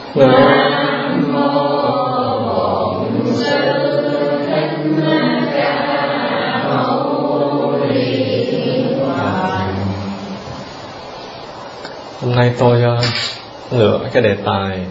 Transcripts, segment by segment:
Nam mô Bổn Sư Thích Ca Mâu Ni Phật. Hôm nay tôi lựa cái đề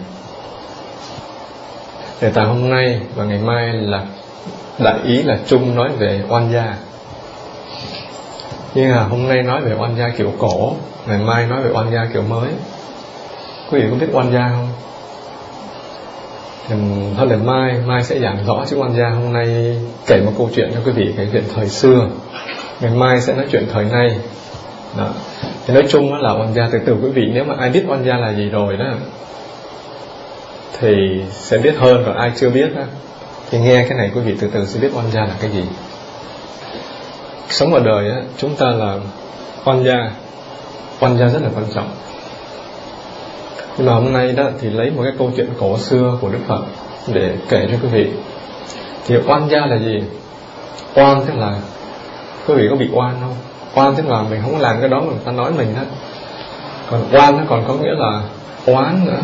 tài hôm nay và ngày mai là đại ý là chung nói về oan gia. Nhưng mà hôm nay nói về oan gia kiểu cổ, ngày mai nói về oan gia kiểu mới. Quý vị có biết oan gia không? Thì thôi là mai sẽ giảng rõ chữ oan gia. Hôm nay kể một câu chuyện cho quý vị, cái chuyện thời xưa. Ngày mai sẽ nói chuyện thời nay. Đó. Thì nói chung là oan gia, từ quý vị nếu mà ai biết oan gia là gì rồi đó thì sẽ biết hơn, còn ai chưa biết đó thì nghe cái này quý vị từ từ sẽ biết oan gia là cái gì. Sống ở đời á, chúng ta là oan gia rất là quan trọng. Nhưng mà hôm nay đó thì lấy một cái câu chuyện cổ xưa của Đức Phật để kể cho quý vị. Thì oan gia là gì? Oan tức là, quý vị có bị oan không? Oan tức là mình không làm cái đó mà người ta nói mình đó. Còn oan nó còn có nghĩa là oán nữa.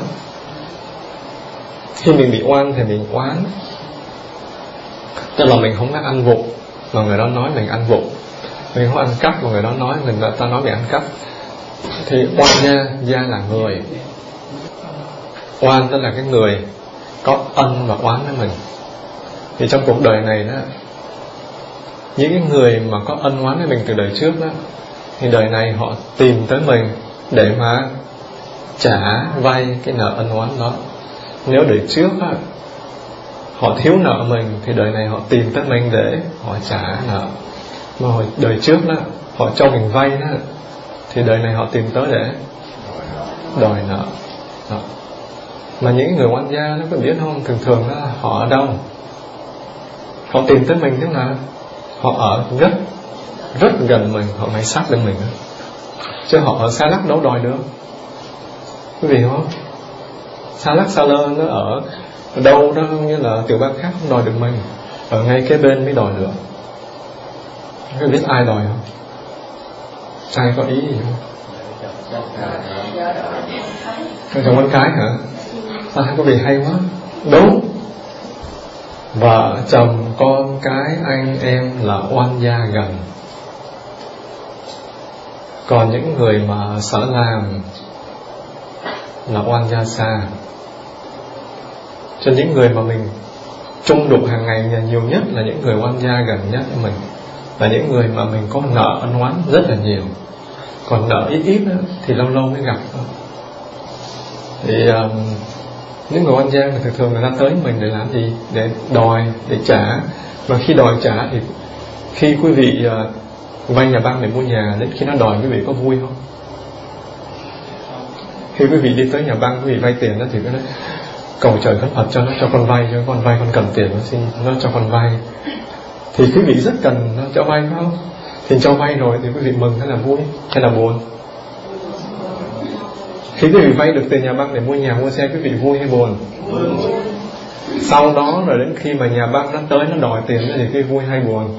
Khi mình bị oan thì mình oán, tức là mình không có ăn vụng mà người đó nói mình ăn vụng, mình không ăn cắp mà người đó nói ta nói mình ăn cắp. Thì oan gia là người. Oan tức là cái người có ân và oán với mình. Thì trong cuộc đời này đó, những cái người mà có ân oán với mình từ đời trước đó, thì đời này họ tìm tới mình để mà trả vay cái nợ ân oán đó. Nếu đời trước đó, họ thiếu nợ mình thì đời này họ tìm tới mình để họ trả nợ. Mà hồi đời trước đó, họ cho mình vay đó, thì đời này họ tìm tới để đòi nợ đó. Mà những người oan gia nó có biết không, thường đó, họ ở đâu? Họ tìm tới mình tức là họ ở rất gần mình, họ ngay sát bên mình đó. Chứ họ ở xa lắc đâu đòi được. Quý vị hiểu không? Xa lắc xa lơ nó ở đâu đó, như là tiểu bang khác không đòi được mình, ở ngay kế bên mới đòi được. Quý vị biết ai đòi không? Ai có ý gì không? Chồng con cái hả? Sao có vị hay quá. Đúng. Vợ chồng con cái anh em là oan gia gần. Còn những người mà sở làm là oan gia xa. Cho những người mà mình chung đụng hàng ngày nhiều nhất là những người oan gia gần nhất với mình, là những người mà mình có nợ ân oán rất là nhiều. Còn nợ ít đó, thì lâu lâu mới gặp. Thì những người oan gia thì thường người ta tới mình để làm gì? Để đòi, để trả. Mà khi đòi trả thì khi quý vị vay nhà băng để mua nhà, đến khi nó đòi quý vị có vui không? Khi quý vị đi tới nhà băng, quý vị vay tiền đó thì cứ nói cầu trời khấn Phật cho nó cho con vay, con cần tiền, nó xin nó cho con vay. Thì quý vị rất cần nó cho vay phải không? Thì cho vay rồi thì quý vị mừng hay là vui hay là buồn? Khi quý vị vay được tiền nhà băng để mua nhà mua xe, quý vị vui hay buồn? Sau đó rồi đến khi mà nhà băng nó tới nó đòi tiền thì quý vị vui hay buồn?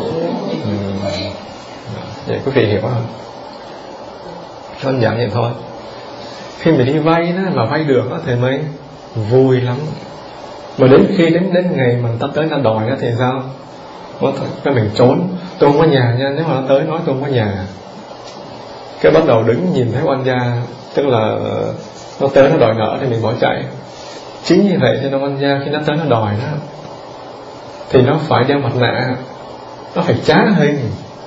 Vậy quý vị hiểu không? Đơn giản vậy thôi. Khi mình đi vay đó, mà vay được đó, thì mới vui lắm. Mà đến khi đến ngày mà ta tới ta đòi đó thì sao? Cái mình trốn, tôi không có nhà nha, nếu mà nó tới nói tôi không có nhà, cái bắt đầu đứng nhìn thấy oan gia, tức là nó tới nó đòi nợ thì mình bỏ chạy. Chính như vậy cho nên oan gia khi nó tới nó đòi đó thì nó phải đeo mặt nạ, nó phải trá hình.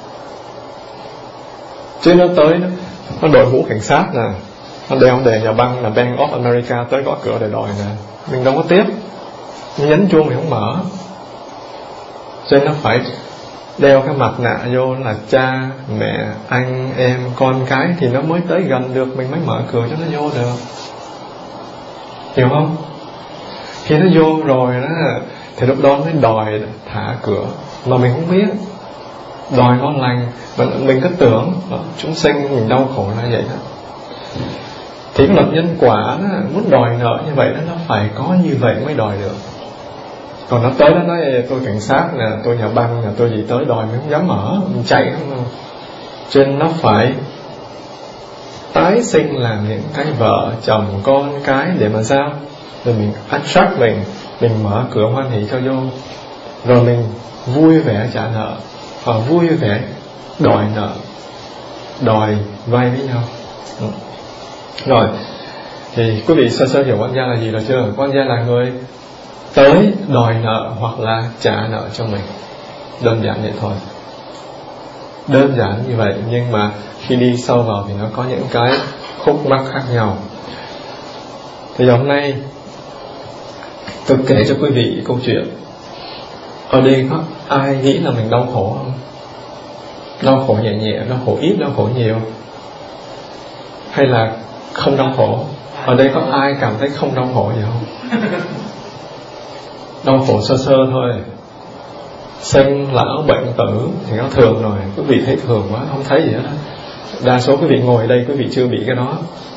Chứ nó tới nó đội mũ cảnh sát nè, nó đeo đề nhà băng là Bank of America tới gõ cửa để đòi nè, mình đâu có tiếp, nhấn chuông mình không mở. Cho nên nó phải đeo cái mặt nạ vô là cha, mẹ, anh, em, con cái thì nó mới tới gần được, mình mới mở cửa cho nó vô được. Hiểu không? Khi nó vô rồi đó thì lúc đó mới đòi thả cửa. Mà mình không biết, đòi ngon lành, mình cứ tưởng chúng sinh mình đau khổ là vậy đó. Thì cái luật nhân quả đó, muốn đòi nợ như vậy đó, nó phải có như vậy mới đòi được. Còn nó tới nó nói tôi cảnh sát nè, tôi nhà băng nè, tôi gì tới đòi mình không dám mở, mình chạy không. Cho nên nó phải tái sinh làm những cái vợ chồng con cái để mà sao? Rồi mình attract, mình mở cửa hoan hỷ cho vô, rồi mình vui vẻ trả nợ, và vui vẻ đòi nợ, đòi vay với nhau. Rồi thì quý vị sơ sơ hiểu quan gia là gì rồi chưa? Quan gia là người tới đòi nợ hoặc là trả nợ cho mình. Đơn giản vậy thôi, đơn giản như vậy. Nhưng mà khi đi sâu vào thì nó có những cái khúc mắc khác nhau. Thì hôm nay tôi kể cho quý vị câu chuyện. Ở đây có ai nghĩ là mình đau khổ không? Đau khổ nhẹ nhẹ, đau khổ ít, đau khổ nhiều, hay là không đau khổ? Ở đây có ai cảm thấy không đau khổ gì không? Đau khổ sơ sơ thôi. Sinh lão bệnh tử thì nó thường rồi. Quý vị thấy thường quá, không thấy gì hết. Đa số quý vị ngồi ở đây quý vị chưa bị cái đó.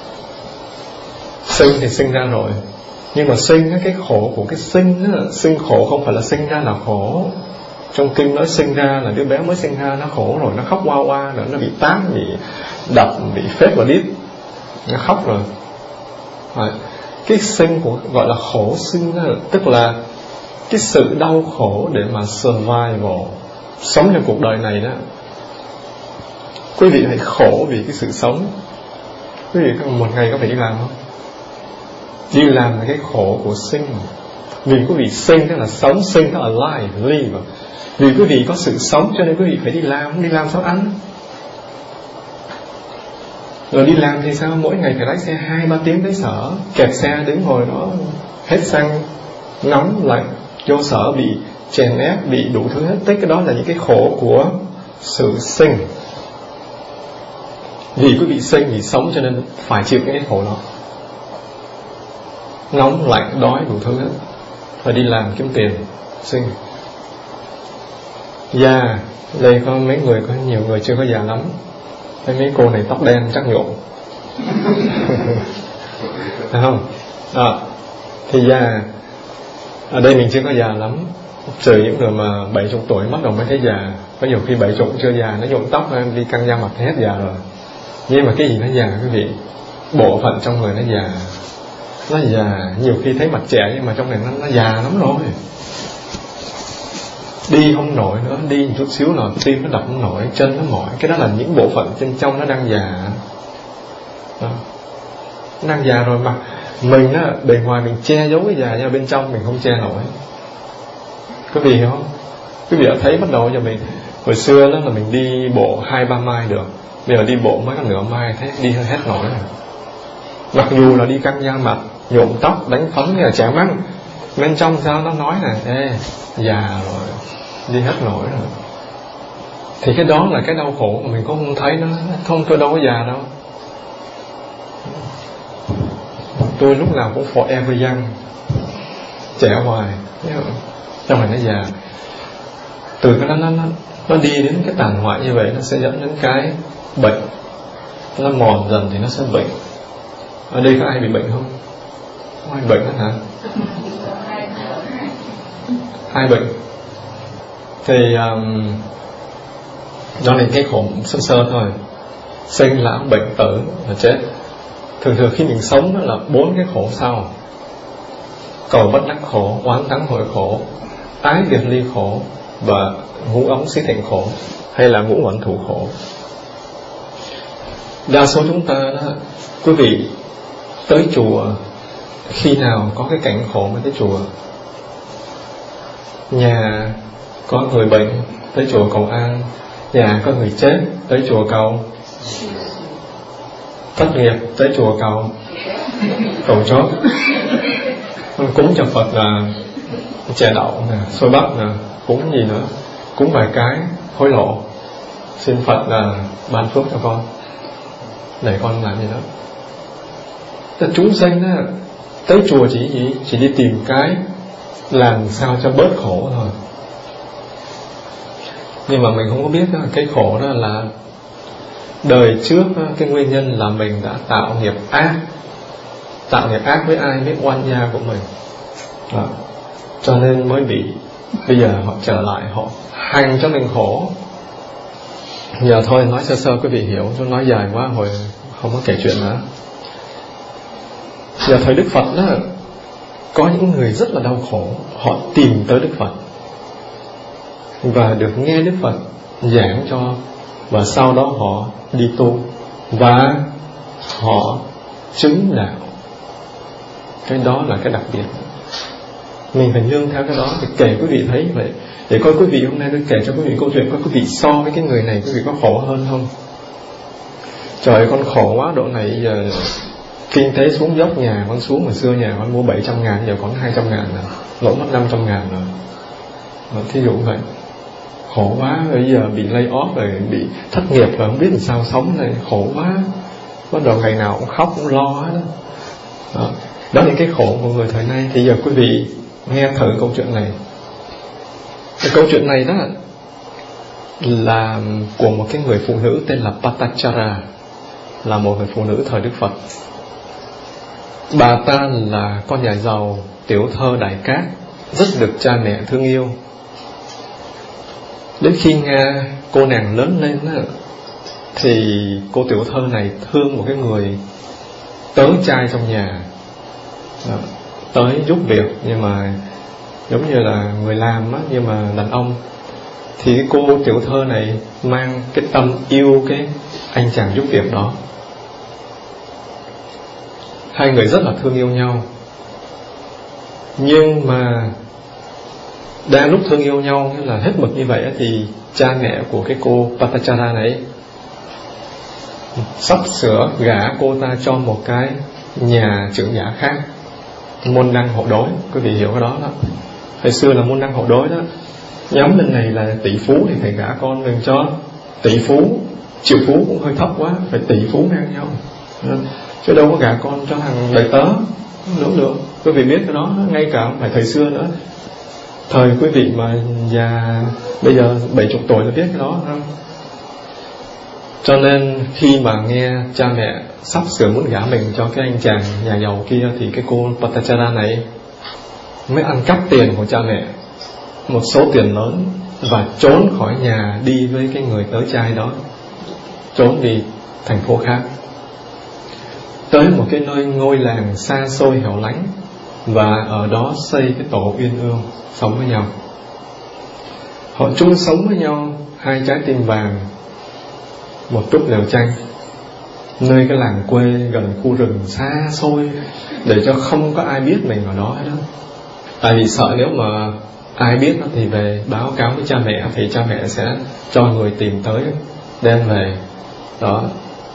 Sinh thì sinh ra rồi, nhưng mà sinh cái khổ của cái sinh á, sinh khổ không phải là sinh ra là khổ. Trong kinh nói sinh ra là đứa bé mới sinh ra nó khổ rồi, nó khóc oa oa rồi, nó bị tát, bị đập, bị phết vào đít, nó khóc rồi. Cái sinh của gọi là khổ sinh á, tức là cái sự đau khổ để mà survival, sống trong cuộc đời này đó. Quý vị hãy khổ vì cái sự sống. Quý vị một ngày có phải đi làm không? Đi làm là cái khổ của sinh. Vì quý vị sinh tức là sống, sinh tức là alive, live. Vì quý vị có sự sống cho nên quý vị phải đi làm. Đi làm sao ăn? Rồi đi làm thì sao? Mỗi ngày phải lái xe 2-3 tiếng tới sở, kẹt xe đứng ngồi đó, hết xăng, nóng lạnh, vô sở bị chèn ép, bị đủ thứ hết. Tất cái đó là những cái khổ của sự sinh. Vì quý vị sinh, vì sống cho nên phải chịu những cái khổ đó. Nóng lạnh, đói, đủ thứ hết. Phải đi làm kiếm tiền, sinh. Già, đây có mấy người, có nhiều người chưa có già lắm. Mấy cô này tóc đen chắc nhộn. Phải không? Thì già, ở đây mình chưa có già lắm. Trừ những người mà 70 tuổi bắt đầu mới thấy già. Có nhiều khi 70 chưa già, nó nhuộm tóc em đi căng da mặt hết già rồi. Nhưng mà cái gì nó già quý vị? Bộ phận trong người nó già. Nó già, nhiều khi thấy mặt trẻ nhưng mà trong này nó già lắm rồi. Đi không nổi nữa, đi một chút xíu nào tim nó đập không nổi, chân nó mỏi. Cái đó là những bộ phận trên trong nó đang già đó. Nó đang già rồi mà mình á, bề ngoài mình che giấu cái già, nhưng bên trong mình không che nổi. Quý vị hiểu không? Quý vị đã thấy bắt đầu giờ mình hồi xưa đó là mình đi bộ 2-3 mai được, bây giờ đi bộ mới có nửa mai thấy đi hết nổi rồi. Mặc dù là đi căng da mặt, nhuộm tóc, đánh phấn như là trẻ măng, bên trong sao nó nói là ê, già rồi, đi hết nổi rồi. Thì cái đó là cái đau khổ mà mình cũng không thấy nó. Không, tôi đâu có già đâu. Tôi lúc nào cũng forever young, trẻ hoài, trong này nó già. Từ cái đó nó đi đến cái tàn hoại như vậy, nó sẽ dẫn đến cái bệnh. Nó mòn dần thì nó sẽ bệnh. Ở đây có ai bị bệnh không? Có ai bệnh hết hả? 2 bệnh. Thì đó là cái khổ sơ sơ thôi. Sinh, lão, bệnh, tử và chết. Thường khi mình sống đó là 4 cái khổ sau: cầu bất đắc khổ, oán thắng hội khổ, ái biệt ly khổ và ngũ ống xí thịnh khổ, hay là ngũ uẩn thủ khổ. Đa số chúng ta đó, quý vị tới chùa khi nào có cái cảnh khổ mới tới chùa? Nhà có người bệnh tới chùa cầu an, nhà có người chết tới chùa cầu thất nghiệp, tới chùa cầu chốt. Cúng cho Phật là chè đậu nè, xôi bắp nè, cúng gì nữa, cúng vài cái hối lộ, xin Phật là ban phước cho con, để con làm gì đó. Tức chúng sanh đó, tới chùa chỉ đi tìm cái làm sao cho bớt khổ thôi. Nhưng mà mình không có biết đó, cái khổ đó là đời trước đó, cái nguyên nhân là mình đã tạo nghiệp ác. Tạo nghiệp ác với ai? Với oan gia của mình đó. Cho nên mới bị. Bây giờ họ trở lại, họ hành cho mình khổ. Giờ thôi nói sơ sơ quý vị hiểu, tôi nói dài quá hồi không có kể chuyện nữa. Giờ thời Đức Phật đó, có những người rất là đau khổ, họ tìm tới Đức Phật và được nghe Đức Phật giảng cho, và sau đó họ đi tu và họ chứng đạo. Cái đó là cái đặc biệt. Mình phải nương theo cái đó để kể quý vị thấy vậy. Để coi quý vị, hôm nay tôi kể cho quý vị câu chuyện, coi quý vị so với cái người này quý vị có khổ hơn không. Trời ơi, con khổ quá, độ này giờ kinh tế xuống dốc, nhà con xuống, mà xưa nhà con mua 700.000, giờ còn 200.000 rồi, lỗ mất 500.000 rồi. Thí dụ vậy. Khổ quá, bây giờ bị lay off rồi, bị thất nghiệp rồi, không biết làm sao sống này, khổ quá. Bắt đầu ngày nào cũng khóc, cũng lo hết đó. Đó là cái khổ của người thời nay. Thì giờ quý vị nghe thử câu chuyện này. Cái câu chuyện này đó là của một cái người phụ nữ tên là Patachara, là một người phụ nữ thời Đức Phật. Bà ta là con nhà giàu, tiểu thơ Đại Cát, rất được cha mẹ thương yêu. Đến khi cô nàng lớn lên đó, thì cô tiểu thơ này thương một cái người tớ trai trong nhà đó, tới giúp việc, nhưng mà giống như là người làm á, nhưng mà đàn ông. Thì cái cô tiểu thơ này mang cái tâm yêu cái anh chàng giúp việc đó. Hai người rất là thương yêu nhau. Nhưng mà đang lúc thương yêu nhau, là hết mực như vậy, thì cha mẹ của cái cô Patachara này sắp sửa gả cô ta cho một cái nhà trưởng giả khác, môn đăng hộ đối. Quý vị hiểu cái đó đó. Hồi xưa là môn đăng hộ đối đó, nhóm bên này là tỷ phú thì phải gả con mình cho tỷ phú. Triệu phú cũng hơi thấp quá, phải tỷ phú ngang nhau, chứ đâu có gả con cho thằng đầy tớ, không được. Quý vị biết cái đó, ngay cả không phải thời xưa nữa. Thời quý vị mà già bây giờ 70 tuổi là biết cái đó không? Cho nên khi mà nghe cha mẹ sắp sửa muốn gả mình cho cái anh chàng nhà giàu kia, thì cái cô Patachara này mới ăn cắp tiền của cha mẹ, một số tiền lớn, và trốn khỏi nhà đi với cái người tớ trai đó, trốn đi thành phố khác, tới một cái nơi ngôi làng xa xôi hẻo lánh, và ở đó xây cái tổ uyên ương sống với nhau. Họ chung sống với nhau, hai trái tim vàng, một túp lều tranh, nơi cái làng quê gần khu rừng xa xôi, để cho không có ai biết mình ở đó hết đó. Tại vì sợ nếu mà ai biết đó thì về báo cáo với cha mẹ, thì cha mẹ sẽ cho người tìm tới, đem về đó,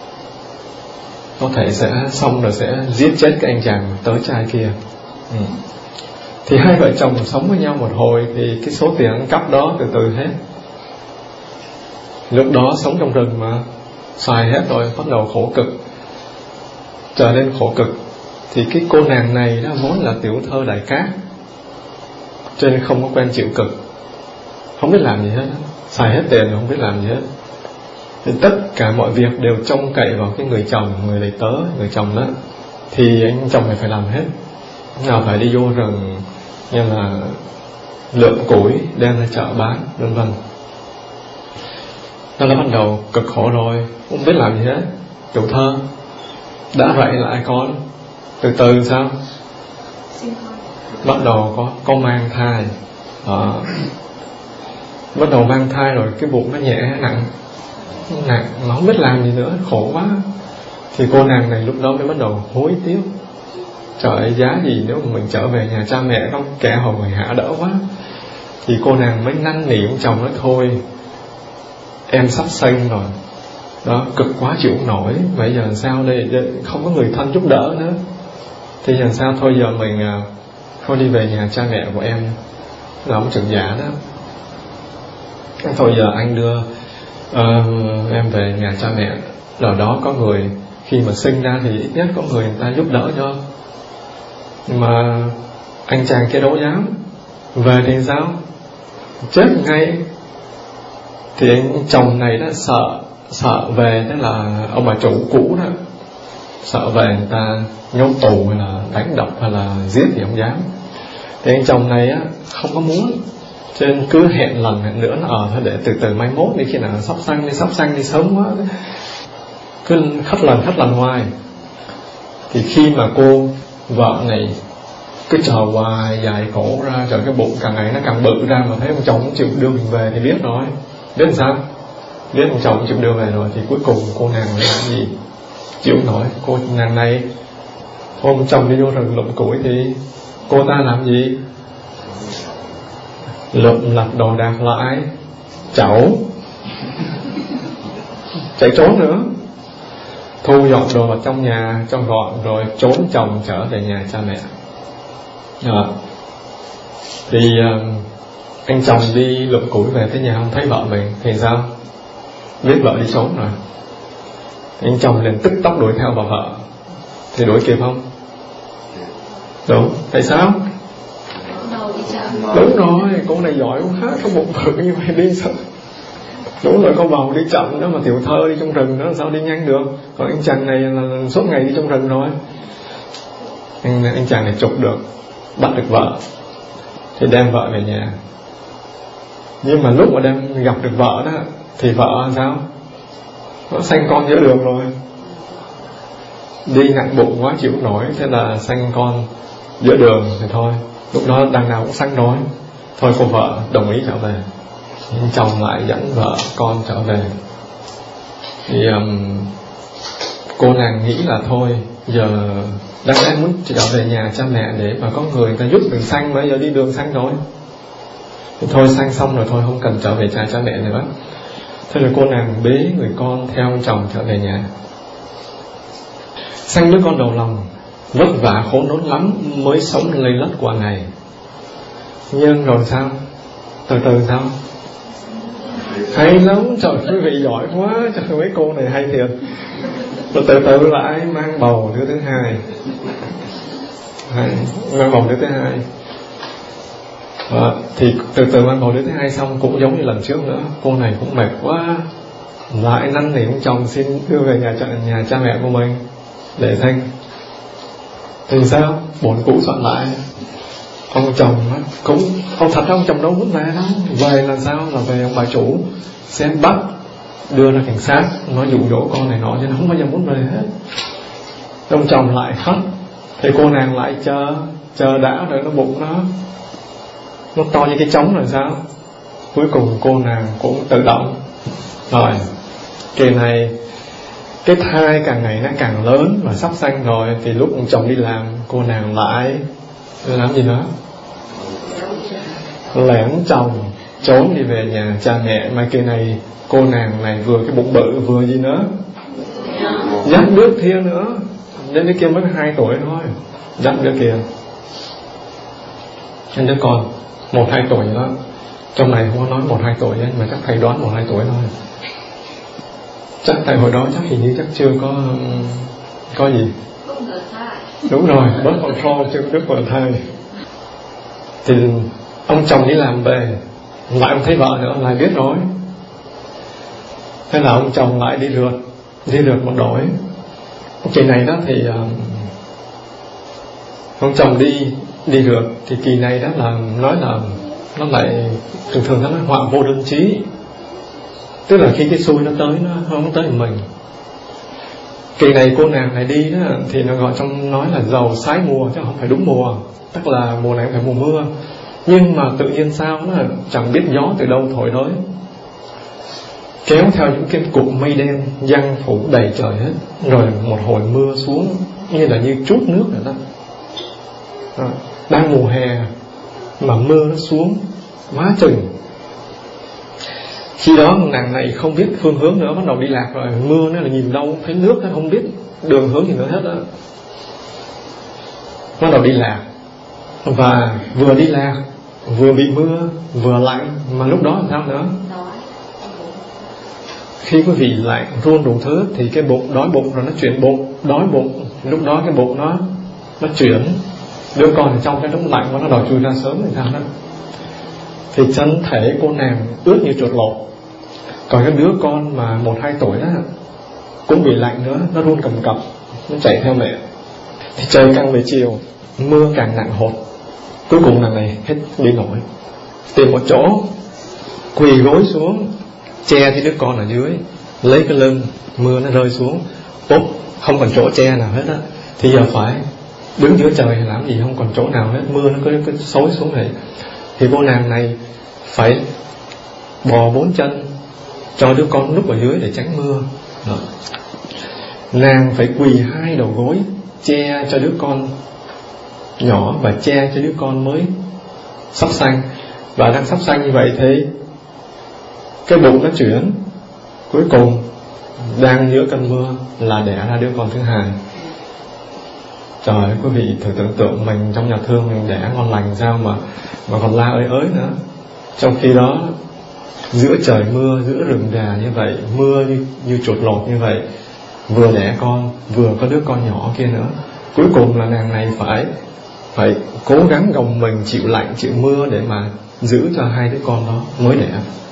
có thể sẽ xong rồi sẽ giết chết cái anh chàng tới trai kia. Thì hai vợ chồng sống với nhau một hồi, thì cái số tiền ăn cắp đó từ từ hết. Lúc đó sống trong rừng mà, xài hết rồi, bắt đầu khổ cực, trở nên khổ cực. Thì cái cô nàng này đó vốn là tiểu thơ Đại Cát, cho nên không có quen chịu cực, không biết làm gì hết, xài hết tiền không biết làm gì hết. Thì tất cả mọi việc đều trông cậy vào cái người chồng, người đầy tớ, người chồng đó. Thì anh chồng này phải làm hết, nào phải đi vô rừng, như là lượm củi đem ra chợ bán, vân vân. Nó đã bắt đầu cực khổ rồi, không biết làm gì hết. Tiểu thơ đã vậy lại con, từ từ sao bắt đầu có mang thai. Bắt đầu mang thai rồi, cái bụng nó nhẹ nặng, nó không biết làm gì nữa, khổ quá. Thì cô nàng này lúc đó mới bắt đầu hối tiếc. Trời ơi, giá gì nếu mà mình trở về nhà cha mẹ không, kẻ hầu người hạ đỡ quá. Thì cô nàng mới năn nỉ ông chồng nói thôi, em sắp sinh rồi đó, cực quá chịu không nổi, bây giờ làm sao đây, không có người thân giúp đỡ nữa. Thì làm sao thôi, giờ mình thôi đi về nhà cha mẹ của em, là ông trưởng giả đó. Thôi giờ anh đưa em về nhà cha mẹ, ở đó có người, khi mà sinh ra thì ít nhất có người ta giúp đỡ cho. Nhưng mà anh chàng kia đâu dám. Về thì sao, chết ngay. Thì anh chồng này đã sợ về, tức là ông bà chủ cũ đó, sợ về người ta nhốt tù hay là đánh đập hay là giết thì không dám. Thì anh chồng này á không có muốn, cho nên cứ hẹn lần hẹn nữa, nó thôi để từ từ mai mốt đi, khi nào sắp sanh đi sớm quá. cứ khất lần hoài. Thì khi mà cô vợ này cứ chờ hoài, dài cổ ra, chờ cái bụng càng ngày nó càng bự ra, mà thấy ông chồng cũng chịu đưa mình về thì biết rồi. Biết làm sao? Biết ông chồng chịu đưa về rồi thì cuối cùng cô nàng lại làm gì? Chịu nổi. Cô nàng này hôm chồng đi vô rừng lụm củi thì cô ta làm gì? Lụm lặt đồ đạc lại, chẩu, chạy trốn nữa, thu dọn đồ vào trong nhà cho gọn rồi trốn chồng trở về nhà cha mẹ. Thì anh chồng đi lụm củi về tới nhà không thấy vợ mình thì sao? Biết vợ đi trốn rồi, anh chồng liền tức tốc đuổi theo bà vợ. Thì đuổi kịp không? Đúng. Tại sao? Đúng rồi, cô này giỏi quá, có bụng bự như vậy đi sao? Đúng rồi, con bầu đi chậm đó, mà tiểu thơ đi trong rừng đó sao đi nhanh được? Còn anh chàng này là suốt ngày đi trong rừng rồi. Anh chàng này chụp được, bắt được vợ thì đem vợ về nhà. Nhưng mà lúc mà đem gặp được vợ đó thì vợ sao? Nó sanh con giữa đường rồi, đi nặng bụng quá chịu nổi, thế là sanh con giữa đường thì thôi. Lúc đó đằng nào cũng sanh rồi, thôi cô vợ đồng ý trở về. Nhưng chồng lại dẫn vợ con trở về. Thì cô nàng nghĩ là thôi, giờ đang muốn trở về nhà cha mẹ để mà có người ta giúp mình sanh, bây giờ đi đường sanh rồi thì thôi sanh xong rồi thôi, không cần trở về cha mẹ nữa. Thế là cô nàng bế người con theo ông chồng trở về nhà. Sanh đứa con đầu lòng, vất vả khốn đốn lắm mới sống lây lất qua ngày. Nhưng rồi sao? Từ từ sao? Hay lắm, trời, quý vị giỏi quá, trời, mấy cô này hay thiệt. Rồi từ từ lại mang bầu đứa thứ hai. Mang bầu đứa thứ hai. Thì từ từ mang bầu đứa thứ hai xong cũng giống như lần trước nữa, cô này cũng mệt quá, lại năn nỉ ông chồng xin đưa về nhà cha mẹ của mình để sanh. Thì sao? Bổn cũ soạn lại, ông chồng cũng không thật, ông chồng đâu muốn về đâu. Về là sao? Là về ông bà chủ sẽ bắt đưa ra cảnh sát, nó dụ dỗ con này nọ, cho nên không bao giờ muốn về hết. Ông chồng lại khóc, thì cô nàng lại chờ đã, rồi nó bụng nó to như cái trống rồi sao? Cuối cùng cô nàng cũng tự động rồi. Kỳ này cái thai càng ngày nó càng lớn và sắp sanh rồi, thì lúc ông chồng đi làm, cô nàng lại làm gì nữa? Lẻn chồng trốn đi về nhà cha mẹ. Mà kỳ này cô nàng này vừa cái bụng bự, vừa gì nữa, dắt đứa kia nữa. Đến đứa kia mới 2 tuổi thôi, dắt đứa kia. Nên đứa con 1-2 tuổi đó. Trong này không có nói 1-2 tuổi ấy, mà chắc thầy đoán 1-2 tuổi thôi. Chắc tại hồi đó chắc hình như chắc chưa có gì. Đúng rồi, bớt control chưa biết vợ thai. Thì ông chồng đi làm về, lại ông thấy vợ nữa, lại biết rồi. Thế là ông chồng lại đi rượt một đổi. Kỳ này đó thì ông chồng đi rượt, thì kỳ này đó là nói là nó lại thường nó nói họa vô đơn chí, tức là khi cái xui nó tới, nó không tới mình. Kỳ này cô nàng này đi đó thì nó gọi trong nói là giàu sái mùa, chứ không phải đúng mùa, tức là mùa này phải mùa mưa. Nhưng mà tự nhiên sao nó chẳng biết gió từ đâu thổi tới, kéo theo những cái cục mây đen giăng phủ đầy trời hết. Rồi một hồi mưa xuống như là như trút nước vậy đó. Đang mùa hè mà mưa nó xuống quá chừng. Khi đó nàng này không biết phương hướng nữa, bắt đầu đi lạc rồi. Mưa nó là nhìn đâu thấy nước, không biết đường hướng gì nữa hết đó. Bắt đầu đi lạc, và vừa đi lạc vừa bị mưa vừa lạnh. Mà lúc đó làm sao nữa? Khi quý vị lạnh run đủ thứ thì cái bụng đói bụng, rồi nó chuyển bụng đói bụng. Lúc đó cái bụng nó chuyển, đứa con ở trong cái đống lạnh nó đòi chui ra sớm thì sao đó. Thì thân thể cô nàng ướt như chuột lột. Còn cái đứa con mà 1-2 tuổi đó cũng bị lạnh nữa, nó run cầm cập, nó chạy theo mẹ. Thì trời càng về chiều, mưa càng nặng hột. Cuối cùng nàng này hết đi nổi, tìm một chỗ quỳ gối xuống, che thì đứa con ở dưới, lấy cái lưng, mưa nó rơi xuống, tốt, không còn chỗ che nào hết á, thì giờ phải đứng giữa trời làm gì, không còn chỗ nào hết, mưa nó cứ xối xuống này. Thì cô nàng này phải bò 4 chân cho đứa con núp ở dưới để tránh mưa. Đó. Nàng phải quỳ 2 đầu gối che cho đứa con nhỏ và che cho đứa con mới sắp sanh. Và đang sắp sanh như vậy thì cái bụng nó chuyển, cuối cùng đang giữa cơn mưa là đẻ ra đứa con thứ hai. Trời ơi, quý vị thử tưởng tượng mình trong nhà thương mình đẻ ngon lành sao mà còn la ơi ới nữa. Trong khi đó giữa trời mưa, giữa rừng già như vậy, mưa như chuột lột như vậy, vừa đẻ con, vừa có đứa con nhỏ kia nữa. Cuối cùng là nàng này phải cố gắng gồng mình chịu lạnh, chịu mưa để mà giữ cho 2 đứa con đó mới đẻ.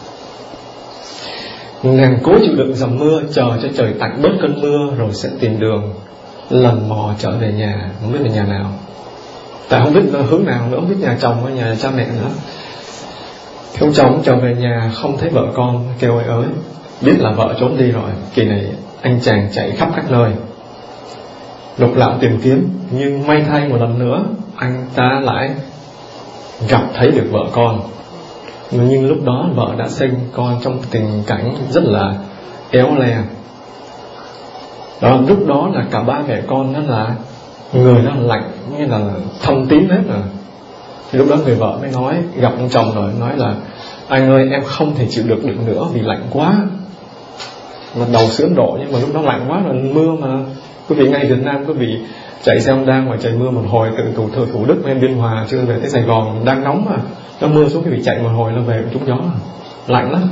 Nàng cố chịu đựng dầm mưa, chờ cho trời tạnh bớt cơn mưa rồi sẽ tìm đường lần mò trở về nhà. Không biết là nhà nào, tại không biết hướng nào nữa, không biết nhà chồng hay nhà cha mẹ nữa. Thì ông chồng trở về nhà không thấy vợ con, kêu ơi ới, biết là vợ trốn đi rồi. Kỳ này anh chàng chạy khắp các nơi lục lạo tìm kiếm, nhưng may thay một lần nữa anh ta lại gặp thấy được vợ con. Nhưng lúc đó vợ đã sinh con trong tình cảnh rất là éo le. Đó, lúc đó là cả 3 mẹ con nó là người nó lạnh, như là thông tím hết rồi. Thì lúc đó người vợ mới nói, gặp ông chồng rồi, nói là anh ơi, em không thể chịu được nữa vì lạnh quá. Mà đầu sữa độ, nhưng mà lúc đó lạnh quá rồi, mưa mà. Quý vị ngay Việt Nam, quý vị chạy xe Honda ngoài trời mưa một hồi từ Thủ Đức lên Biên Hòa chưa về tới Sài Gòn đang nóng mà, nó mưa xuống, quý vị chạy một hồi nó về trúng gió, lạnh lắm.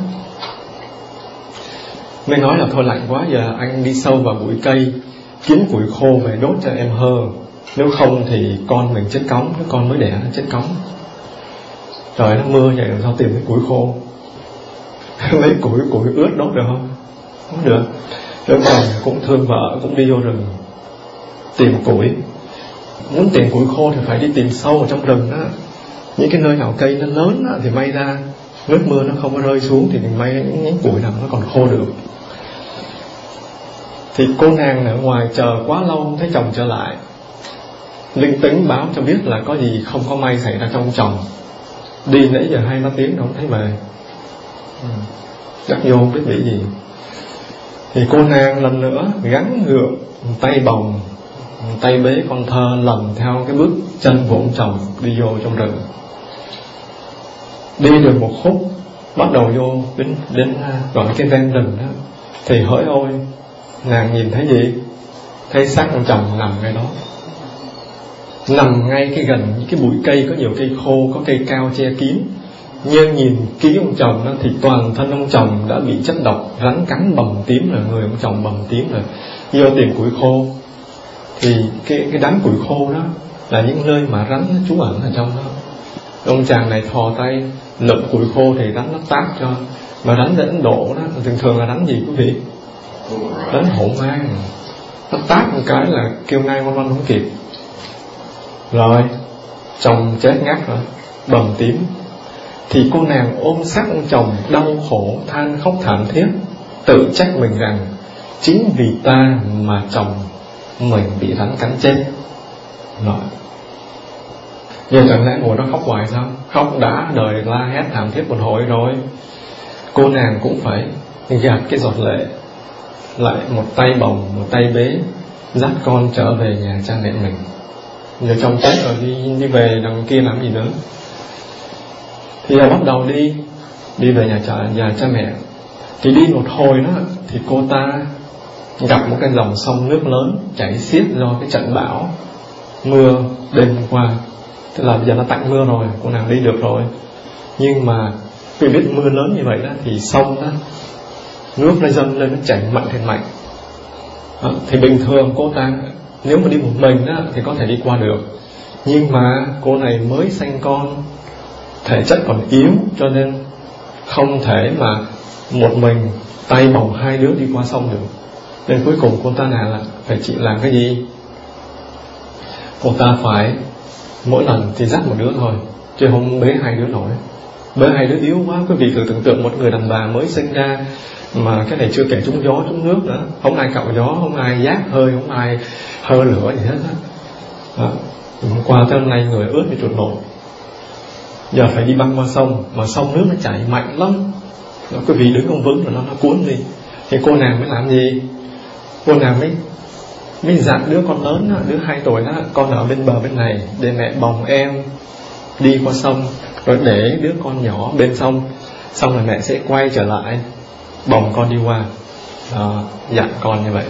Mới nói là thôi lạnh quá, giờ anh đi sâu vào bụi cây kiếm củi khô về đốt cho em hơ, nếu không thì con mình chết cóng, cái con mới đẻ nó chết cóng. Trời, nó mưa vậy làm sao tìm cái củi khô? Lấy củi ướt đốt được không? Không được. Cái chồng cũng thương vợ, cũng đi vô rừng tìm củi. Muốn tìm củi khô thì phải đi tìm sâu ở trong rừng đó. Những cái nơi nào cây nó lớn đó, thì may ra nước mưa nó không có rơi xuống, thì mình may những nhánh củi nào nó còn khô được. Thì cô nàng ở ngoài chờ quá lâu không thấy chồng trở lại, linh tính báo cho biết là có gì không có may xảy ra trong chồng. Đi nãy giờ 2-3 tiếng không thấy về, chắc vô không biết bị gì. Thì cô nàng lần nữa gắn gượng tay bồng, tay bế con thơ lần theo cái bước chân của ông chồng đi vô trong rừng. Đi được một khúc, bắt đầu vô đến gọi cái ven rừng đó, thì hỡi ôi, nàng nhìn thấy gì? Thấy xác ông chồng nằm ngay đó, nằm ngay cái gần những cái bụi cây, có nhiều cây khô, có cây cao che kín. Nhưng nhìn kỹ ông chồng đó, thì toàn thân ông chồng đã bị chất độc rắn cắn bầm tím rồi, người ông chồng bầm tím rồi. Vô tìm củi khô thì cái đám củi khô đó là những nơi mà rắn nó trú ẩn ở trong đó. Ông chàng này thò tay lượm củi khô thì rắn nó táp cho. Mà rắn ở Ấn Độ đó thường là rắn gì quý vị? Rắn hổ mang. Nó táp một cái là kêu 911 không kịp. Rồi chồng chết ngắt rồi, bầm tím. Thì cô nàng ôm xác ông chồng đau khổ, than khóc thảm thiết, tự trách mình rằng chính vì ta mà chồng mình bị rắn cắn chết. Rồi giờ chẳng lẽ ngồi đó khóc hoài sao? Khóc đã đời la hét thảm thiết một hồi rồi, cô nàng cũng phải gạt cái giọt lệ, lại một tay bồng, một tay bế, dắt con trở về nhà cha mẹ mình. Giờ chồng chết rồi, đi về đằng kia làm gì nữa. Thì bắt đầu đi về nhà cha mẹ. Thì đi một hồi đó, thì cô ta gặp một cái dòng sông nước lớn chảy xiết do cái trận bão mưa đêm qua. Tức là bây giờ nó tạnh mưa rồi, cô nàng đi được rồi. Nhưng mà vì biết mưa lớn như vậy đó, thì sông đó nước nó dâng lên, nó chảy mạnh thêm mạnh. Thì bình thường cô ta nếu mà đi một mình đó, thì có thể đi qua được. Nhưng mà cô này mới sanh con, thể chất còn yếu, cho nên không thể mà một mình tay bồng 2 đứa đi qua sông được. Nên cuối cùng cô ta là phải chịu làm cái gì? Cô ta phải mỗi lần thì dắt một đứa thôi, chứ không bế 2 đứa nổi. Bế 2 đứa yếu quá. Quý vị thử tưởng tượng một người đàn bà mới sinh ra Mà cái này chưa kể trúng gió trúng nước nữa, không ai cạo gió, không ai giác hơi, không ai hơ lửa gì hết đó. Hôm qua tới hôm nay người ướt như chuột nổ. Giờ phải đi băng qua sông, mà sông nước nó chảy mạnh lắm. Đó, quý vị đứng không vững rồi nó cuốn đi. Thì cô nàng mới làm gì? Cô nàng mới dặn đứa con lớn đó, đứa 2 tuổi đó, con ở bên bờ bên này để mẹ bồng em đi qua sông, rồi để đứa con nhỏ bên sông, xong rồi mẹ sẽ quay trở lại bồng con đi qua. Dặn con như vậy.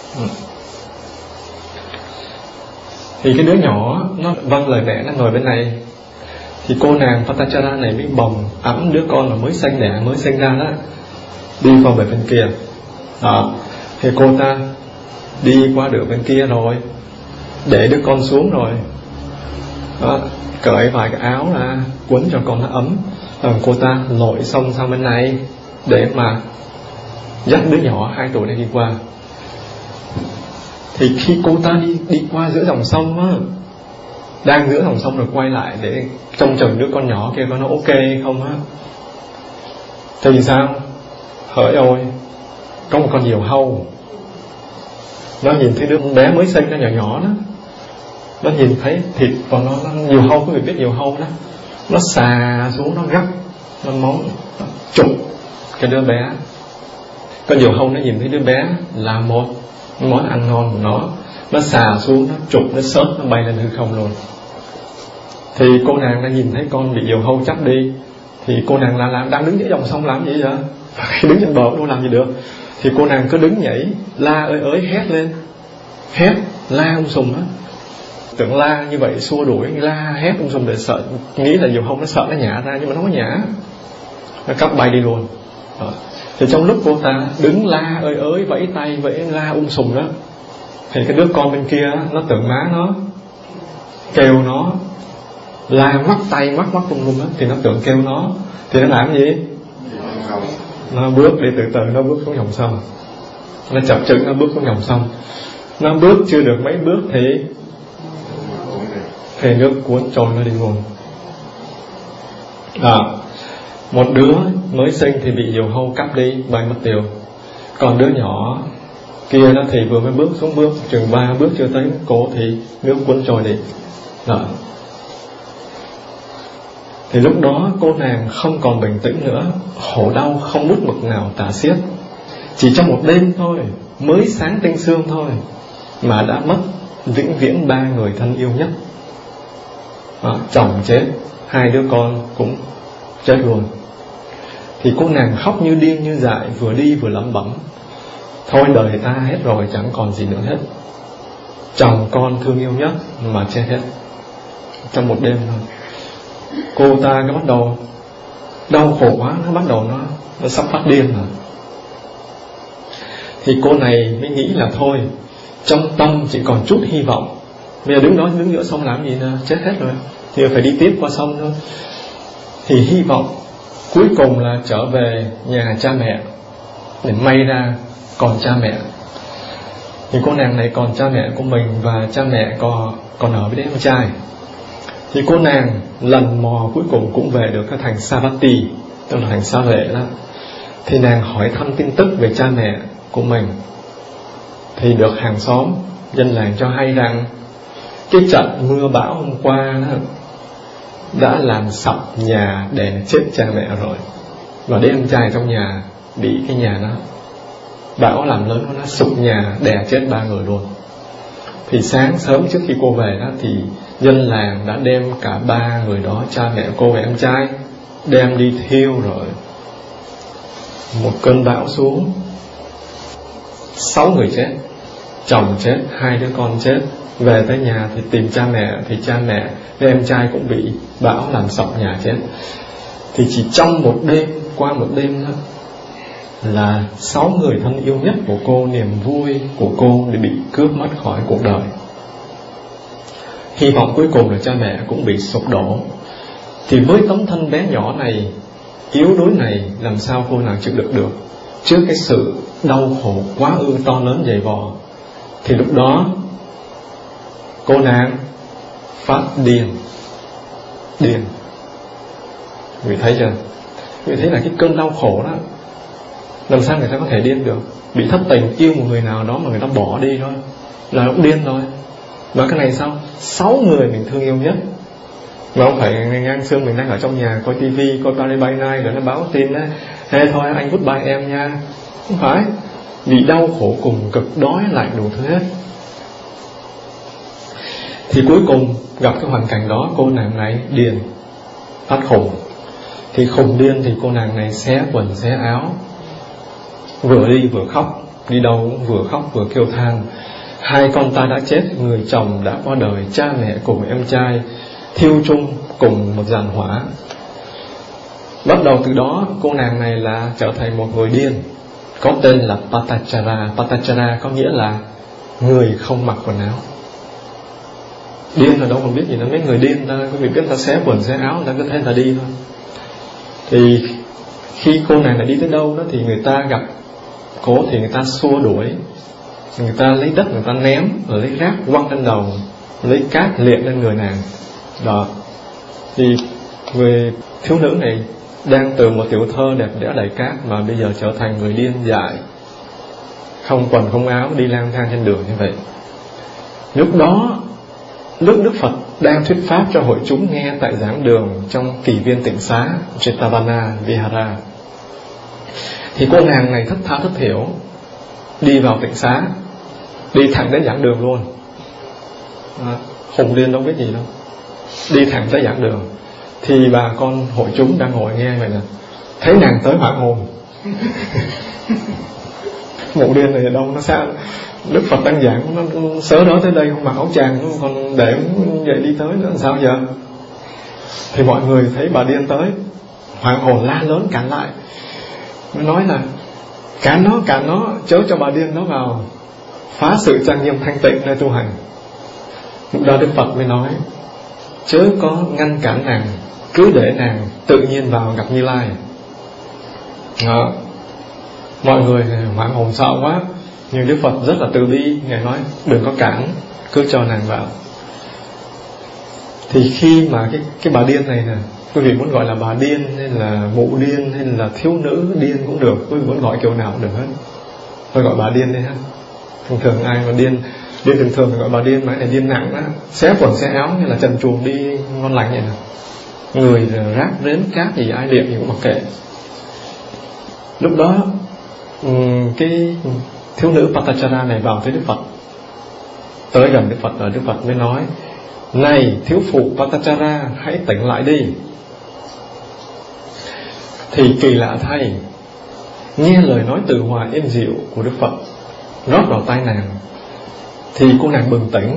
Thì cái đứa nhỏ nó vâng lời mẹ, nó ngồi bên này. Thì cô nàng Patachara này mới bồng ẵm đứa con mà mới sanh đẻ, mới sinh ra đó, đi qua về bên kia. Thì cô ta đi qua được bên kia rồi, để đứa con xuống rồi, cởi vài cái áo ra quấn cho con nó ấm. Rồi cô ta lội sông sang bên này để mà dắt đứa nhỏ 2 tuổi này đi qua. Thì khi cô ta đi qua giữa dòng sông á, đang giữa dòng sông rồi quay lại để trông chừng đứa con nhỏ kia coi nó ok hay không á, thì sao? Hỡi ôi, có một con diều hâu. Nó nhìn thấy đứa bé mới sinh, nó nhỏ nhỏ đó, nó nhìn thấy thịt và nó diều hâu, quý vị biết diều hâu đó, nó xà xuống, nó gắp, nó móng, nó chụp cái đứa bé. Con diều hâu nó nhìn thấy đứa bé là một món ăn ngon của nó xà xuống, nó chụp, nó xớt, nó bay lên hư không luôn. Thì cô nàng đã nhìn thấy con bị diều hâu chắc đi. Thì cô nàng là đang đứng giữa dòng sông làm gì vậy? Đứng trên bờ đâu làm gì được. Thì cô nàng cứ đứng nhảy, la ơi hét lên, hét la sùm á. Tưởng la như vậy xua đuổi, la hét sùm để sợ, nghĩ là diều hâu nó sợ nó nhả ra, nhưng mà nó không nhả, nó cắp bay đi luôn. Thì trong lúc cô ta đứng la ơi vẫy tay vẫy la sùm đó, thì cái đứa con bên kia nó tưởng má nó kêu nó, la ngoắc tay ngoắc luôn đó, thì nó tưởng kêu nó, thì nó làm gì? Nó bước đi từ từ, nó bước xuống dòng sông, nó chập chững nó bước xuống dòng sông. Nó bước chưa được mấy bước thì nước cuốn trôi nó đi luôn. Một đứa mới sinh thì bị diều hâu cắp đi, bay mất tiêu. Còn đứa nhỏ kia đó thì vừa mới bước xuống, bước chừng 3 bước chưa tới cổ thì nước cuốn trôi đi. Thì lúc đó cô nàng không còn bình tĩnh nữa, khổ đau không bút mực nào tả xiết. Chỉ trong một đêm thôi, mới sáng tinh sương thôi, mà đã mất vĩnh viễn 3 người thân yêu nhất. Chồng chết, 2 đứa con cũng chết luôn. Thì cô nàng khóc như điên như dại, vừa đi vừa lẩm bẩm: thôi đời ta hết rồi, chẳng còn gì nữa hết. Chồng con thương yêu nhất mà chết hết trong một đêm thôi. Cô ta cái bắt đầu đau khổ quá, nó bắt đầu nó sắp phát điên rồi. Thì cô này mới nghĩ là thôi, trong tâm chỉ còn chút hy vọng. Bây giờ đứng giữa sông làm gì nữa, chết hết rồi, thì phải đi tiếp qua sông thôi. Thì hy vọng cuối cùng là trở về nhà cha mẹ, để may ra còn cha mẹ. Thì cô nàng này còn cha mẹ của mình, và cha mẹ còn ở với đứa em trai. Thì cô nàng lần mò cuối cùng cũng về được cái thành Savatthi, tức là thành Sa Vệ đó. Thì nàng hỏi thăm tin tức về cha mẹ của mình. Thì được hàng xóm dân làng cho hay rằng cái trận mưa bão hôm qua đó đã làm sập nhà đè chết cha mẹ rồi, và đứa em trai trong nhà bị cái nhà nó bão làm lớn, nó sụp nhà đè chết 3 người luôn. Thì sáng sớm trước khi cô về đó, thì dân làng đã đem cả 3 người đó, cha mẹ cô và em trai, đem đi thiêu rồi. Một cơn bão xuống, 6 người chết, chồng chết, 2 đứa con chết. Về tới nhà thì tìm cha mẹ, thì cha mẹ với em trai cũng bị bão làm sập nhà chết. Thì chỉ trong một đêm, qua một đêm đó, là 6 người thân yêu nhất của cô, niềm vui của cô để bị cướp mất khỏi cuộc đời. Hy vọng cuối cùng là cha mẹ cũng bị sụp đổ. Thì với tấm thân bé nhỏ này, yếu đuối này, làm sao cô nàng chịu đựng được trước cái sự đau khổ quá ư to lớn dày vò. Thì lúc đó cô nàng phát điên. Người thấy chưa? Người thấy là cái cơn đau khổ đó Làm sao người ta có thể điên được? Bị thất tình yêu một người nào đó mà người ta bỏ đi thôi là cũng điên rồi. Mà cái này sao? 6 người mình thương yêu nhất mà không phải ngang xương mình đang ở trong nhà coi tivi, coi Paris by Night rồi nó báo tin á, hey thôi anh goodbye em nha. Không phải, bị đau khổ cùng cực, đói lạnh đủ thứ hết. Thì cuối cùng gặp cái hoàn cảnh đó, cô nàng này điên, phát khùng. Thì khùng điên thì cô nàng này xé quần xé áo, vừa đi vừa khóc, đi đâu cũng vừa khóc vừa kêu than. 2 con ta đã chết, người chồng đã qua đời, cha mẹ cùng em trai thiêu chung cùng một giàn hỏa. Bắt đầu từ đó cô nàng này là trở thành một người điên, có tên là Patachara. Patachara có nghĩa là người không mặc quần áo. Điên là đâu còn biết gì nữa, mấy người điên ta có việc biết ta xé quần xé áo, ta cứ thế ta đi thôi. Thì khi cô nàng này đi tới đâu đó thì người ta gặp cô thì người ta xua đuổi, người ta lấy đất người ta ném, rồi lấy rác quăng lên đầu, lấy cát liệng lên người nàng. Đó. Thì người thiếu nữ này đang từ một tiểu thơ đẹp đẽ đầy cát mà bây giờ trở thành người điên dại, không quần không áo, đi lang thang trên đường như vậy. Lúc đó Đức Phật đang thuyết pháp cho hội chúng nghe tại giảng đường trong kỳ viên tịnh xá Jetavana Vihara. Thì cô nàng này thất tha thất thiểu đi vào tịnh xá, đi thẳng đến giảng đường luôn. Hùng điên đâu biết gì đâu, đi thẳng tới giảng đường. Thì bà con hội chúng đang ngồi nghe vậy nè, thấy nàng tới hoảng hồn. Mụ điên này đâu nó sao? Đức Phật đang giảng, nó sớ đó tới đây không mặc áo tràng, nó còn để vậy đi tới nữa sao giờ? Thì mọi người thấy bà điên tới, hoảng hồn la lớn cản lại, mới nói là cản nó, chớ cho bà điên nó vào phá sự trang nghiêm thanh tịnh nơi tu hành. Lúc đó Đức Phật mới nói, chớ có ngăn cản nàng, cứ để nàng tự nhiên vào gặp Như Lai. Đó. Mọi người hoảng hồn sợ quá, nhưng Đức Phật rất là từ bi, Ngài nói đừng có cản, cứ cho nàng vào. Thì khi mà cái bà điên này nè, quý vị muốn gọi là bà điên hay là mụ điên hay là thiếu nữ điên cũng được, quý vị muốn gọi kiểu nào cũng được hết, tôi gọi bà điên đi ha. Thường ai mà điên thường thường gọi bà điên, mà này điên nặng á, xé quần xé áo như là trần truồng đi ngon lành vậy nè, người rác rến cát gì ai liệm gì cũng mặc kệ. Lúc đó cái thiếu nữ Patachara này vào tới Đức Phật, tới gần Đức Phật rồi Đức Phật mới nói, này thiếu phụ Patachara, hãy tỉnh lại đi. Thì kỳ lạ thay, nghe lời nói từ hòa êm dịu của Đức Phật rót vào tai nàng, thì cô nàng bừng tỉnh,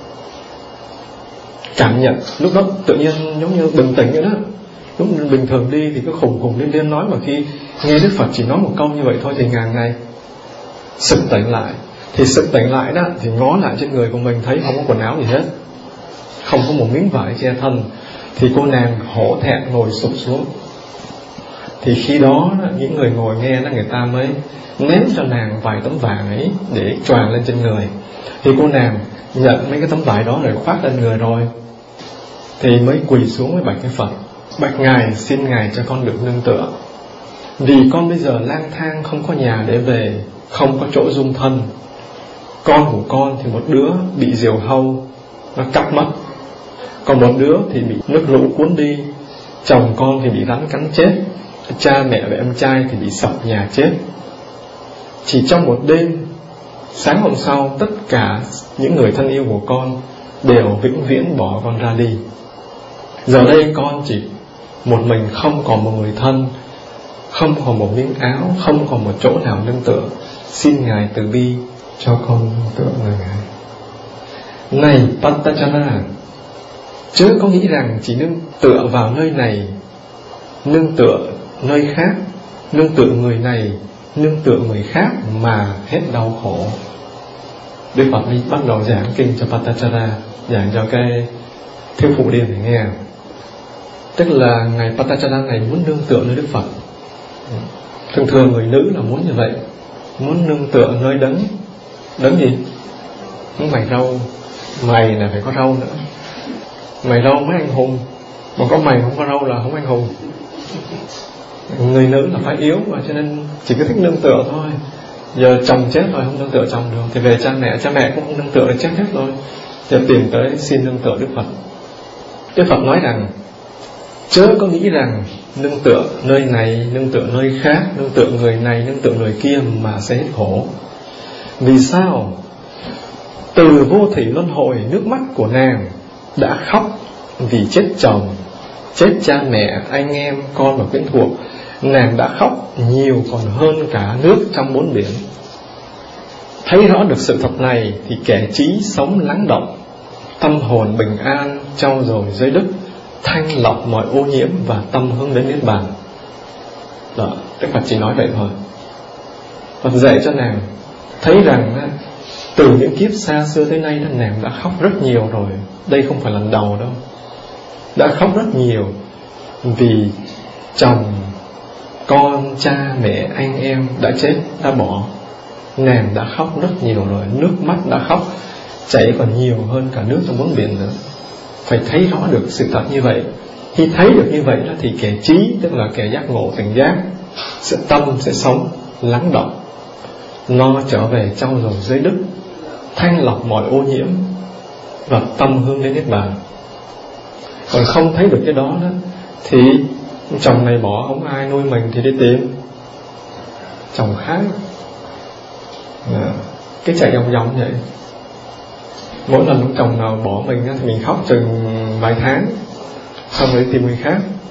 cảm nhận lúc đó tự nhiên giống như bừng tỉnh vậy đó. Lúc bình thường đi thì cứ khùng điên nói, mà khi nghe Đức Phật chỉ nói một câu như vậy thôi thì ngàn này sực tỉnh lại. Thì sực tỉnh lại đó thì ngó lại trên người của mình thấy không có quần áo gì hết, không có một miếng vải che thân. Thì cô nàng hổ thẹn ngồi sụp xuống. Thì khi đó những người ngồi nghe đó, người ta mới ném cho nàng vài tấm vải ấy để choàng lên trên người. Thì cô nàng nhận mấy cái tấm vải đó rồi khoác lên người rồi, thì mới quỳ xuống với bạch cái Phật, bạch Ngài, xin Ngài cho con được nương tựa, vì con bây giờ lang thang không có nhà để về, không có chỗ dung thân. Con của con thì một đứa bị diều hâu nó cắt mất, còn một đứa thì bị nước lũ cuốn đi, chồng con thì bị rắn cắn chết, cha mẹ và em trai thì bị sập nhà chết. Chỉ trong một đêm, sáng hôm sau tất cả những người thân yêu của con đều vĩnh viễn bỏ con ra đi. Giờ đây con chỉ một mình, không còn một người thân, không còn một miếng áo, không còn một chỗ nào nương tựa. Xin Ngài từ bi cho con nương tựa người Ngài. Này Patachara, chớ có nghĩ rằng chỉ nương tựa vào nơi này, nương tựa nơi khác, nương tựa người này, nương tựa người khác mà hết đau khổ. Đức Phật mới bắt đầu giảng kinh cho Patachara, giảng cho cái thiếu phụ điên để nghe. Tức là ngài Patachara này muốn nương tựa nơi Đức Phật. Thường thường người nữ là muốn như vậy, muốn nương tựa nơi đấng. Đấng gì? Muốn mày râu, mày là phải có râu nữa. Mày râu mới anh hùng, mà có mày không có râu là không anh hùng. Người nữ là phải yếu mà, cho nên chỉ có thích nương tựa thôi. Giờ chồng chết rồi không nương tựa chồng được thì về cha mẹ cũng không nương tựa, chết hết rồi thì tìm tới xin nương tựa Đức Phật. Đức Phật nói rằng chớ có nghĩ rằng nương tựa nơi này, nương tựa nơi khác, nương tựa người này, nương tựa người kia mà sẽ hết khổ. Vì sao? Từ vô thủy luân hồi, nước mắt của nàng đã khóc vì chết chồng, chết cha mẹ, anh em, con và quyến thuộc. Nàng đã khóc nhiều còn hơn cả nước trong bốn biển. Thấy rõ được sự thật này thì kẻ trí sống lắng động, tâm hồn bình an, trau dồi giới đức, thanh lọc mọi ô nhiễm và tâm hướng đến Niết Bàn. Đó, Đức Phật chỉ nói vậy thôi. Phật dạy cho nàng thấy rằng từ những kiếp xa xưa tới nay nàng đã khóc rất nhiều rồi. Đây không phải lần đầu đâu. Đã khóc rất nhiều vì chồng, con, cha, mẹ, anh em đã chết, đã bỏ. Nàng đã khóc rất nhiều rồi. Nước mắt đã khóc chảy còn nhiều hơn cả nước trong bốn biển nữa. Phải thấy rõ được sự thật như vậy. Khi thấy được như vậy đó, thì kẻ trí, tức là kẻ giác ngộ tỉnh giác, tâm sẽ sống lắng động, nó trở về trong dòng giới đức, thanh lọc mọi ô nhiễm và tâm hướng đến Niết Bàn. Còn không thấy được cái đó thì chồng này bỏ không ai nuôi mình thì đi tìm chồng khác. Cái chạy vòng vòng vậy. Mỗi lần chồng nào bỏ mình thì mình khóc chừng vài tháng, xong rồi tìm người khác.